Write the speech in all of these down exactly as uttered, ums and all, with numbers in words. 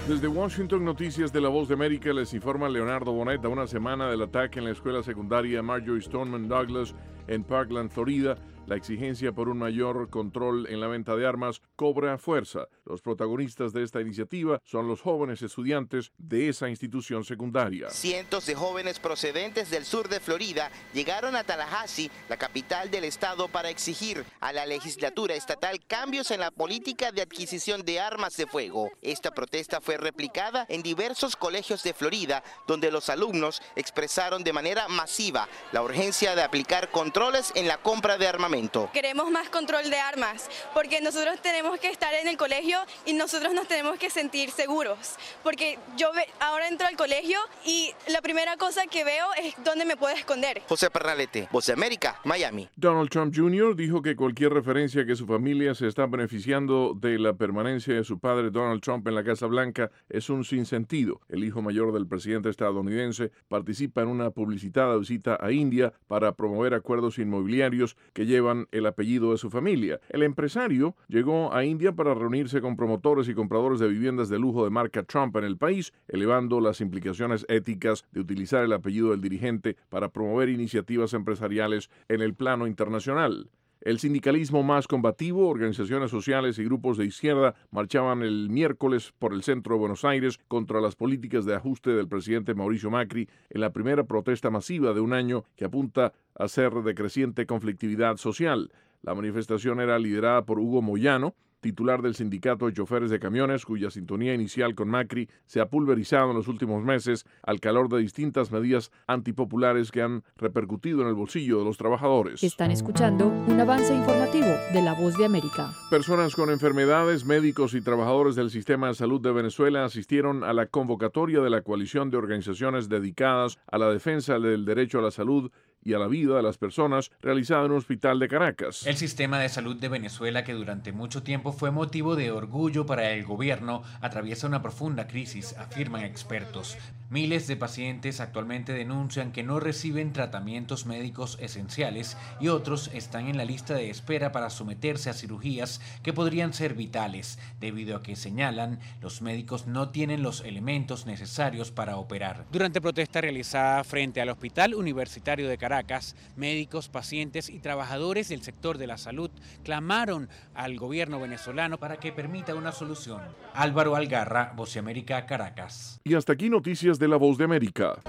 Desde Washington, Noticias de la Voz de América, les informa Leonardo Bonet. A una semana del ataque en la escuela secundaria Marjory Stoneman Douglas en Parkland, Florida, la exigencia por un mayor control en la venta de armas cobra fuerza. Los protagonistas de esta iniciativa son los jóvenes estudiantes de esa institución secundaria. Cientos de jóvenes procedentes del sur de Florida llegaron a Tallahassee, la capital del estado, para exigir a la legislatura estatal cambios en la política de adquisición de armas de fuego. Esta protesta fue replicada en diversos colegios de Florida, donde los alumnos expresaron de manera masiva la urgencia de aplicar controles en la compra de armamento. Queremos más control de armas, porque nosotros tenemos que estar en el colegio y nosotros nos tenemos que sentir seguros, porque yo ahora entro al colegio y la primera cosa que veo es dónde me puedo esconder. José Pernalete, Voz de América, Miami. Donald Trump junior dijo que cualquier referencia a que su familia se está beneficiando de la permanencia de su padre Donald Trump en la Casa Blanca es un sinsentido. El hijo mayor del presidente estadounidense participa en una publicitada visita a India para promover acuerdos inmobiliarios que llevan el apellido de su familia. El empresario llegó a India para reunirse con promotores y compradores de viviendas de lujo de marca Trump en el país, elevando las implicaciones éticas de utilizar el apellido del dirigente para promover iniciativas empresariales en el plano internacional. El sindicalismo más combativo, organizaciones sociales y grupos de izquierda marchaban el miércoles por el centro de Buenos Aires contra las políticas de ajuste del presidente Mauricio Macri en la primera protesta masiva de un año que apunta a ser de creciente conflictividad social. La manifestación era liderada por Hugo Moyano, titular del sindicato de choferes de camiones, cuya sintonía inicial con Macri se ha pulverizado en los últimos meses al calor de distintas medidas antipopulares que han repercutido en el bolsillo de los trabajadores. Están escuchando un avance informativo de La Voz de América. Personas con enfermedades, médicos y trabajadores del sistema de salud de Venezuela asistieron a la convocatoria de la coalición de organizaciones dedicadas a la defensa del derecho a la salud y a la vida de las personas, realizada en un hospital de Caracas. El sistema de salud de Venezuela, que durante mucho tiempo fue motivo de orgullo para el gobierno, atraviesa una profunda crisis, afirman expertos. Miles de pacientes actualmente denuncian que no reciben tratamientos médicos esenciales y otros están en la lista de espera para someterse a cirugías que podrían ser vitales, debido a que, señalan, los médicos no tienen los elementos necesarios para operar. Durante protesta realizada frente al Hospital Universitario de Caracas, médicos, pacientes y trabajadores del sector de la salud clamaron al gobierno venezolano para que permita una solución. Álvaro Algarra, Voz de América, Caracas. Y hasta aquí Noticias de la Voz de América.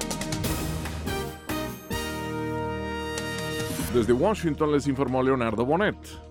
Desde Washington les informó Leonardo Bonet.